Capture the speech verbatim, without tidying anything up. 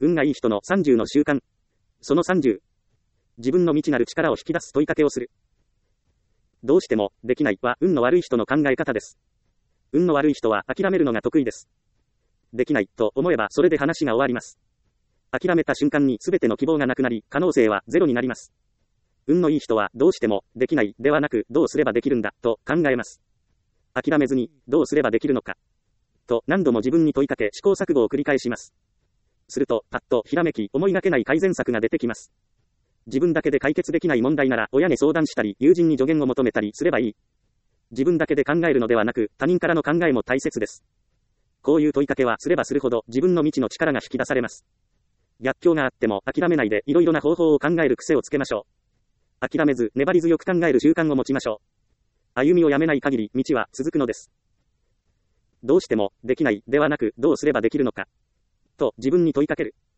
運がいい人のさんじゅうの習慣。そのさんじゅう。自分の未知なる力を引き出す問いかけをする。どうしてもできないは運の悪い人の考え方です。運の悪い人は諦めるのが得意です。できないと思えばそれで話が終わります。諦めた瞬間に全ての希望がなくなり、可能性はゼロになります。運のいい人はどうしてもできないではなくどうすればできるんだと考えます。諦めずにどうすればできるのかと何度も自分に問いかけ試行錯誤を繰り返します。するとパッとひらめき思いがけない改善策が出てきます。自分だけで解決できない問題なら親に相談したり友人に助言を求めたりすればいい。自分だけで考えるのではなく他人からの考えも大切です。こういう問いかけはすればするほど自分の未知の力が引き出されます。逆境があっても諦めないでいろいろな方法を考える癖をつけましょう。諦めず粘り強く考える習慣を持ちましょう。歩みをやめない限り道は続くのです。どうしてもできないではなくどうすればできるのかと自分に問いかける。